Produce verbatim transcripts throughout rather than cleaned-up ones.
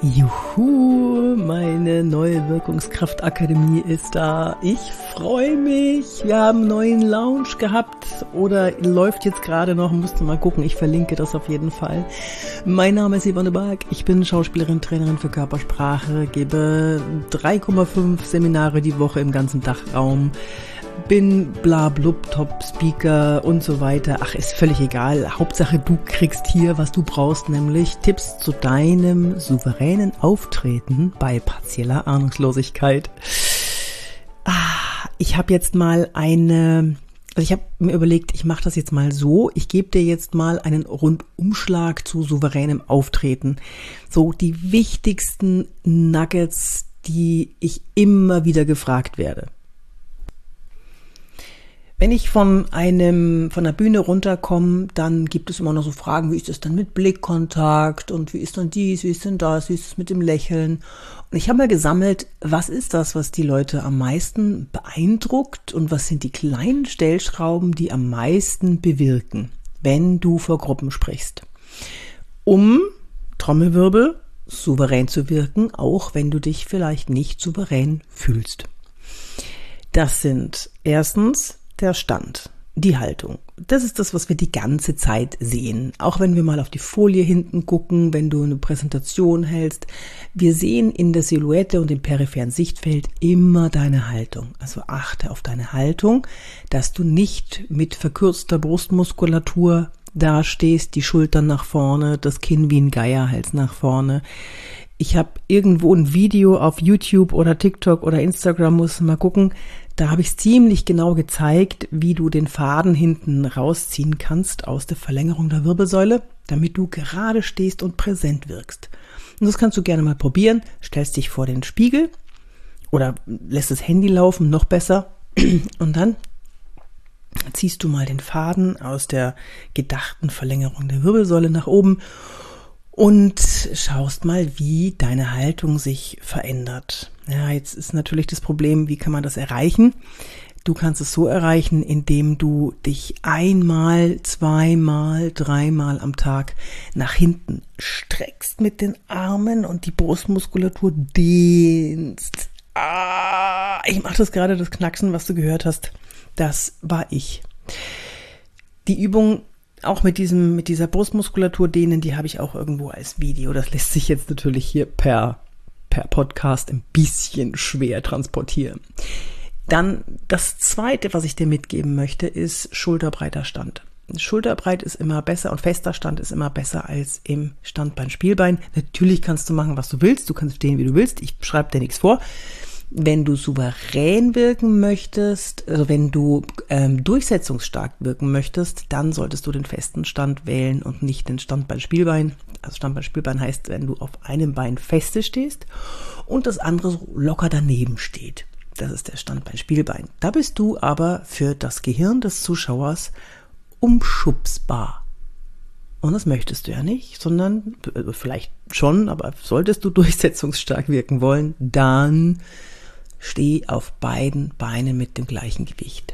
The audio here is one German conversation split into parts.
Juhu, meine neue Wirkungskraftakademie ist da. Ich freue mich. Wir haben einen neuen Launch gehabt oder läuft jetzt gerade noch. Musst du mal gucken. Ich verlinke das auf jeden Fall. Mein Name ist Yvonne Bark. Ich bin Schauspielerin, Trainerin für Körpersprache, gebe drei Komma fünf Seminare die Woche im ganzen Dachraum. Bin bla blub, Top Speaker und so weiter. Ach, ist völlig egal. Hauptsache, du kriegst hier, was du brauchst, nämlich Tipps zu deinem souveränen Auftreten bei partieller Ahnungslosigkeit. Ah, ich habe jetzt mal eine, also ich habe mir überlegt, ich mache das jetzt mal so. Ich gebe dir jetzt mal einen Rundumschlag zu souveränem Auftreten. So die wichtigsten Nuggets, die ich immer wieder gefragt werde. Wenn ich von einem, von der Bühne runterkomme, dann gibt es immer noch so Fragen, wie ist das dann mit Blickkontakt und wie ist dann dies, wie ist denn das, wie ist es mit dem Lächeln? Und ich habe mal gesammelt, was ist das, was die Leute am meisten beeindruckt und was sind die kleinen Stellschrauben, die am meisten bewirken, wenn du vor Gruppen sprichst. Um, Trommelwirbel, souverän zu wirken, auch wenn du dich vielleicht nicht souverän fühlst. Das sind erstens der Stand, die Haltung. Das ist das, was wir die ganze Zeit sehen. Auch wenn wir mal auf die Folie hinten gucken, wenn du eine Präsentation hältst. Wir sehen in der Silhouette und im peripheren Sichtfeld immer deine Haltung. Also achte auf deine Haltung, dass du nicht mit verkürzter Brustmuskulatur dastehst, die Schultern nach vorne, das Kinn wie ein Geierhals nach vorne. Ich habe irgendwo ein Video auf YouTube oder TikTok oder Instagram, musst du mal gucken. Da habe ich es ziemlich genau gezeigt, wie du den Faden hinten rausziehen kannst aus der Verlängerung der Wirbelsäule, damit du gerade stehst und präsent wirkst. Und das kannst du gerne mal probieren. Stellst dich vor den Spiegel oder lässt das Handy laufen, noch besser. Und dann ziehst du mal den Faden aus der gedachten Verlängerung der Wirbelsäule nach oben und schaust mal, wie deine Haltung sich verändert. Ja, jetzt ist natürlich das Problem, wie kann man das erreichen? Du kannst es so erreichen, indem du dich einmal, zweimal, dreimal am Tag nach hinten streckst mit den Armen und die Brustmuskulatur dehnst. Ah, ich mache das gerade, das Knacksen, was du gehört hast. Das war ich. Die Übung auch mit diesem, mit dieser Brustmuskulatur dehnen, die habe ich auch irgendwo als Video. Das lässt sich jetzt natürlich hier per, per Podcast ein bisschen schwer transportieren. Dann das Zweite, was ich dir mitgeben möchte, ist schulterbreiter Stand. Schulterbreit ist immer besser und fester Stand ist immer besser als im Standbein-Spielbein. Natürlich kannst du machen, was du willst. Du kannst stehen, wie du willst. Ich schreibe dir nichts vor. Wenn du souverän wirken möchtest, also wenn du ähm, durchsetzungsstark wirken möchtest, dann solltest du den festen Stand wählen und nicht den Standbein-Spielbein. Also Standbein-Spielbein heißt, wenn du auf einem Bein feste stehst und das andere so locker daneben steht. Das ist der Standbein-Spielbein. Da bist du aber für das Gehirn des Zuschauers umschubsbar. Und das möchtest du ja nicht, sondern vielleicht schon, aber solltest du durchsetzungsstark wirken wollen, dann steh auf beiden Beinen mit dem gleichen Gewicht.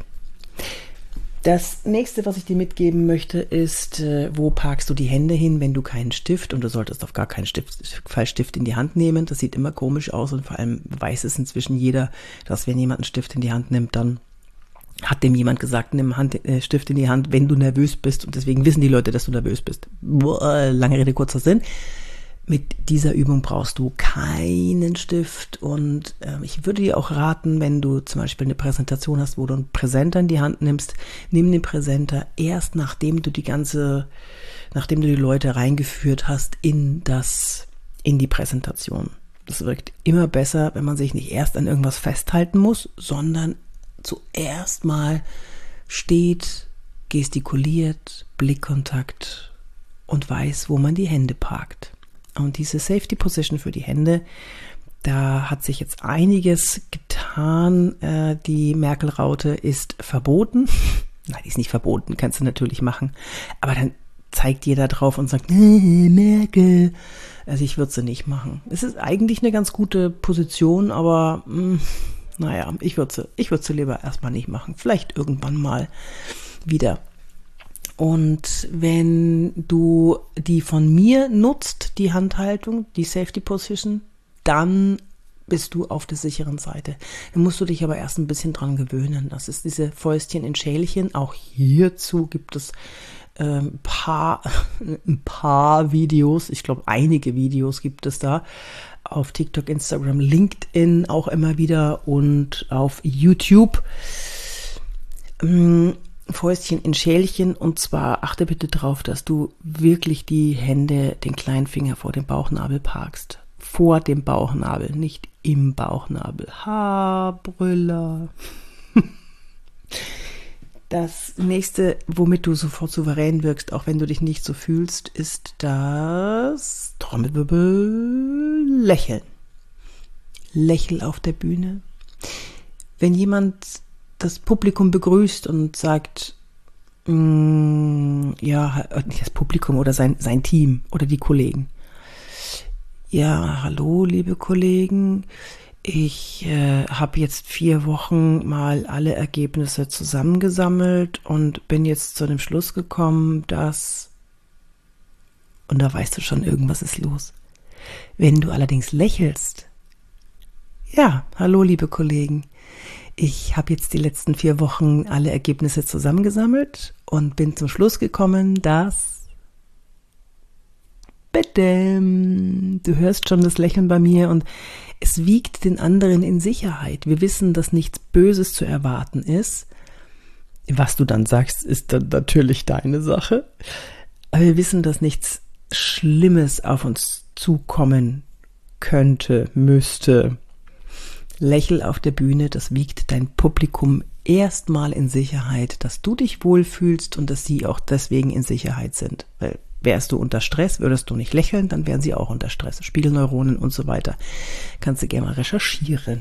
Das nächste, was ich dir mitgeben möchte, ist, äh, wo parkst du die Hände hin, wenn du keinen Stift, und du solltest auf gar keinen Stift, Fall Stift in die Hand nehmen. Das sieht immer komisch aus und vor allem weiß es inzwischen jeder, dass wenn jemand einen Stift in die Hand nimmt, dann hat dem jemand gesagt, nimm Hand, äh, Stift in die Hand, wenn du nervös bist, und deswegen wissen die Leute, dass du nervös bist. Boah, lange Rede, kurzer Sinn. Mit dieser Übung brauchst du keinen Stift und äh, ich würde dir auch raten, wenn du zum Beispiel eine Präsentation hast, wo du einen Präsenter in die Hand nimmst, nimm den Präsenter erst nachdem du die ganze, nachdem du die Leute reingeführt hast in das, in die Präsentation. Das wirkt immer besser, wenn man sich nicht erst an irgendwas festhalten muss, sondern zuerst mal steht, gestikuliert, Blickkontakt und weiß, wo man die Hände parkt. Und diese Safety Position für die Hände, da hat sich jetzt einiges getan. Äh, die Merkel-Raute ist verboten. Nein, die ist nicht verboten, kannst du natürlich machen. Aber dann zeigt jeder drauf und sagt, nee, Merkel. Also ich würde sie nicht machen. Es ist eigentlich eine ganz gute Position, aber mh, naja, ich würde sie, ich würde sie lieber erstmal nicht machen. Vielleicht irgendwann mal wieder. Und wenn du die von mir nutzt, die Handhaltung, die Safety Position, dann bist du auf der sicheren Seite. Dann musst du dich aber erst ein bisschen dran gewöhnen. Das ist diese Fäustchen in Schälchen. Auch hierzu gibt es äh, ein paar, ein paar Videos. Ich glaube, einige Videos gibt es da. Auf TikTok, Instagram, LinkedIn auch immer wieder und auf YouTube. Ähm, Fäustchen in Schälchen, und zwar achte bitte darauf, dass du wirklich die Hände, den kleinen Finger vor dem Bauchnabel parkst. Vor dem Bauchnabel, nicht im Bauchnabel. Ha, Brüller. Das nächste, womit du sofort souverän wirkst, auch wenn du dich nicht so fühlst, ist das Trommelwirbel Lächeln. Lächel auf der Bühne. Wenn jemand das Publikum begrüßt und sagt, mh, ja, nicht das Publikum oder sein, sein Team oder die Kollegen. Ja, hallo, liebe Kollegen. Ich äh, habe jetzt vier Wochen mal alle Ergebnisse zusammengesammelt und bin jetzt zu dem Schluss gekommen, dass... Und da weißt du schon, irgendwas ist los. Wenn du allerdings lächelst, ja, hallo, liebe Kollegen. Ich habe jetzt die letzten vier Wochen alle Ergebnisse zusammengesammelt und bin zum Schluss gekommen, dass... Bitte, du hörst schon das Lächeln bei mir und es wiegt den anderen in Sicherheit. Wir wissen, dass nichts Böses zu erwarten ist. Was du dann sagst, ist dann natürlich deine Sache. Aber wir wissen, dass nichts Schlimmes auf uns zukommen könnte, müsste. Lächel auf der Bühne, das wiegt dein Publikum erstmal in Sicherheit, dass du dich wohlfühlst und dass sie auch deswegen in Sicherheit sind. Weil wärst du unter Stress, würdest du nicht lächeln, dann wären sie auch unter Stress. Spiegelneuronen und so weiter. Kannst du gerne mal recherchieren.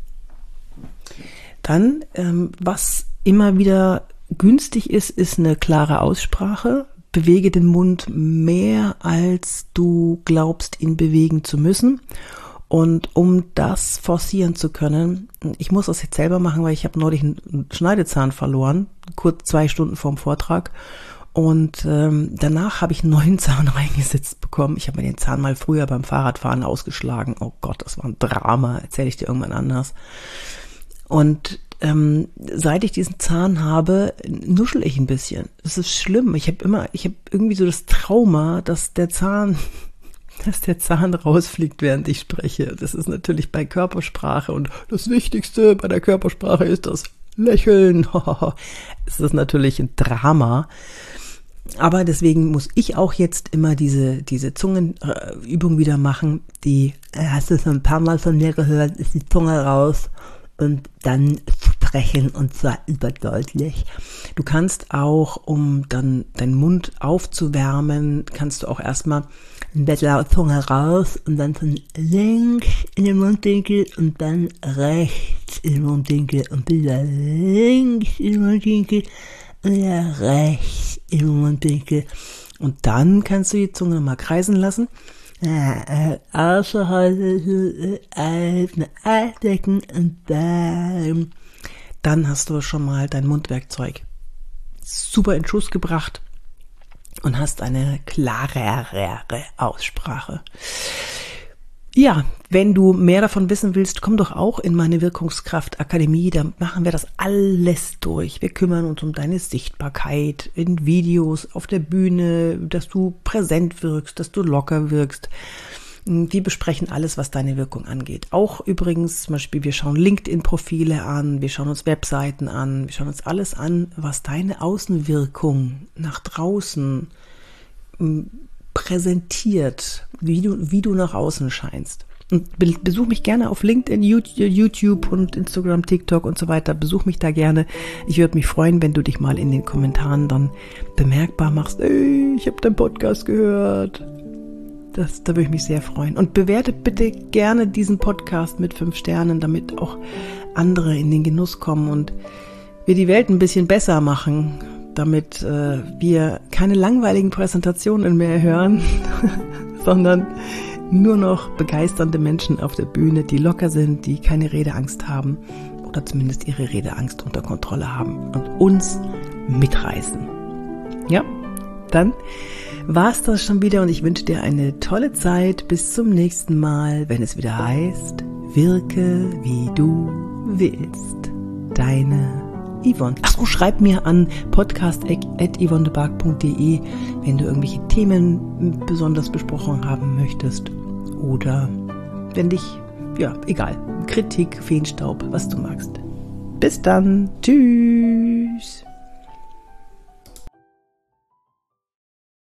Dann, ähm, was immer wieder günstig ist, ist eine klare Aussprache. Bewege den Mund mehr, als du glaubst, ihn bewegen zu müssen. Und um das forcieren zu können, ich muss das jetzt selber machen, weil ich habe neulich einen Schneidezahn verloren, kurz zwei Stunden vorm Vortrag. Und ähm, danach habe ich einen neuen Zahn reingesetzt bekommen. Ich habe mir den Zahn mal früher beim Fahrradfahren ausgeschlagen. Oh Gott, das war ein Drama. Erzähle ich dir irgendwann anders. Und ähm, seit ich diesen Zahn habe, nuschel ich ein bisschen. Das ist schlimm. Ich habe immer, ich habe irgendwie so das Trauma, dass der Zahn... dass der Zahn rausfliegt, während ich spreche. Das ist natürlich bei Körpersprache und das Wichtigste bei der Körpersprache ist das Lächeln. Es ist natürlich ein Drama. Aber deswegen muss ich auch jetzt immer diese, diese Zungenübung wieder machen. Die, hast du schon ein paar Mal von mir gehört, ist die Zunge raus und dann sprechen und zwar überdeutlich. Du kannst auch, um dann deinen Mund aufzuwärmen, kannst du auch erstmal ein bisschen Zunge raus und dann von links in den Mundwinkel und dann rechts in den Mundwinkel und wieder links in den Mundwinkel und wieder rechts in den Mundwinkel. Und dann kannst du die Zunge nochmal kreisen lassen. Außerhalb eindecken und dann, dann hast du schon mal dein Mundwerkzeug super in Schuss gebracht und hast eine klarere Aussprache. Ja, wenn du mehr davon wissen willst, komm doch auch in meine Wirkungskraft-Akademie. Da machen wir das alles durch. Wir kümmern uns um deine Sichtbarkeit in Videos, auf der Bühne, dass du präsent wirkst, dass du locker wirkst. Wir besprechen alles, was deine Wirkung angeht. Auch übrigens, zum Beispiel, wir schauen LinkedIn-Profile an, wir schauen uns Webseiten an, wir schauen uns alles an, was deine Außenwirkung nach draußen präsentiert, wie du, wie du nach außen scheinst. Und besuch mich gerne auf LinkedIn, YouTube und Instagram, TikTok und so weiter. Besuch mich da gerne. Ich würde mich freuen, wenn du dich mal in den Kommentaren dann bemerkbar machst. Ey, ich habe deinen Podcast gehört. Das, da würde ich mich sehr freuen. Und bewerte bitte gerne diesen Podcast mit fünf Sternen, damit auch andere in den Genuss kommen und wir die Welt ein bisschen besser machen, damit äh, wir keine langweiligen Präsentationen mehr hören, sondern nur noch begeisternde Menschen auf der Bühne, die locker sind, die keine Redeangst haben oder zumindest ihre Redeangst unter Kontrolle haben und uns mitreißen. Ja, dann war's das schon wieder und ich wünsche dir eine tolle Zeit. Bis zum nächsten Mal, wenn es wieder heißt, wirke wie du willst. Deine Yvonne. Achso, schreib mir an podcast at yvonnebark punkt de, wenn du irgendwelche Themen besonders besprochen haben möchtest. Oder wenn dich, ja, egal, Kritik, Feenstaub, was du magst. Bis dann. Tschüss.